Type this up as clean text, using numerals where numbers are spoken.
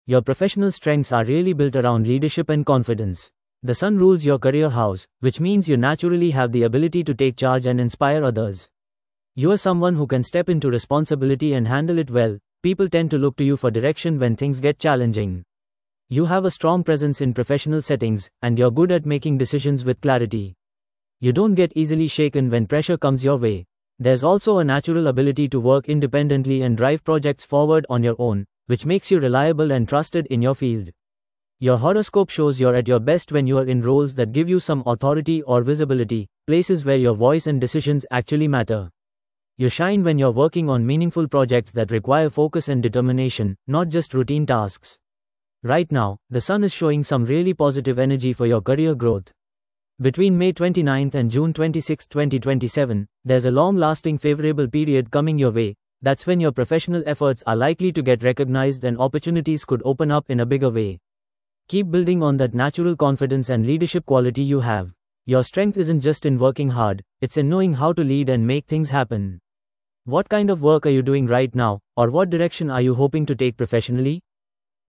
Your professional strengths are really built around leadership and confidence. The sun rules your career house, which means you naturally have the ability to take charge and inspire others. You are someone who can step into responsibility and handle it well. People tend to look to you for direction when things get challenging. You have a strong presence in professional settings, and you're good at making decisions with clarity. You don't get easily shaken when pressure comes your way. There's also a natural ability to work independently and drive projects forward on your own, which makes you reliable and trusted in your field. Your horoscope shows you're at your best when you are in roles that give you some authority or visibility, places where your voice and decisions actually matter. You shine when you're working on meaningful projects that require focus and determination, not just routine tasks. Right now, the sun is showing some really positive energy for your career growth. Between May 29th and June 26, 2027, there's a long-lasting favorable period coming your way. That's when your professional efforts are likely to get recognized and opportunities could open up in a bigger way. Keep building on that natural confidence and leadership quality you have. Your strength isn't just in working hard, it's in knowing how to lead and make things happen. What kind of work are you doing right now, or what direction are you hoping to take professionally?